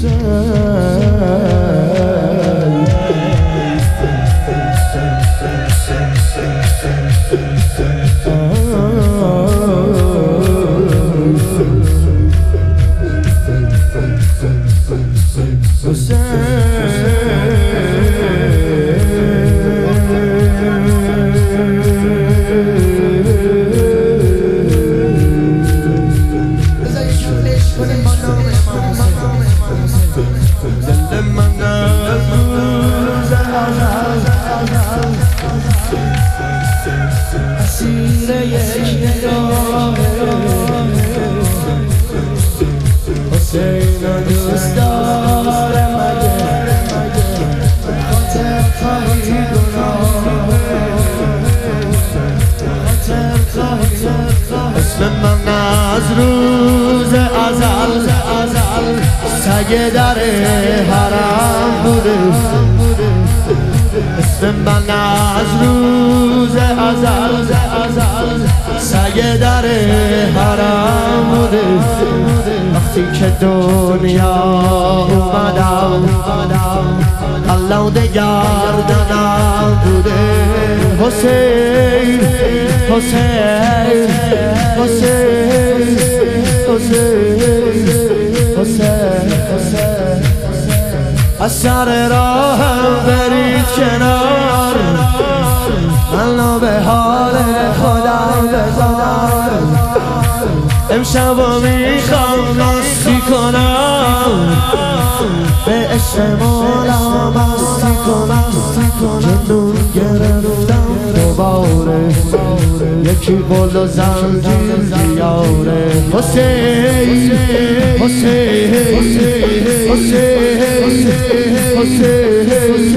اسم من از روز ازل سگ در حرم بوده. اسم من از روز ازل سگ در حرم بوده. وقتی که دنیا اومدم قلاده گردنم بوده. حسین حسین حسین حسین حسین از سر راهم برید کنار، من به حال خودم بذارم. امشب و میخوام مستی کنم، به عشق مولا مستی کنم. جنون گرفتم دوباره، یکی قل و زنجیر بیاره. حسین حسین حسین حسین حسین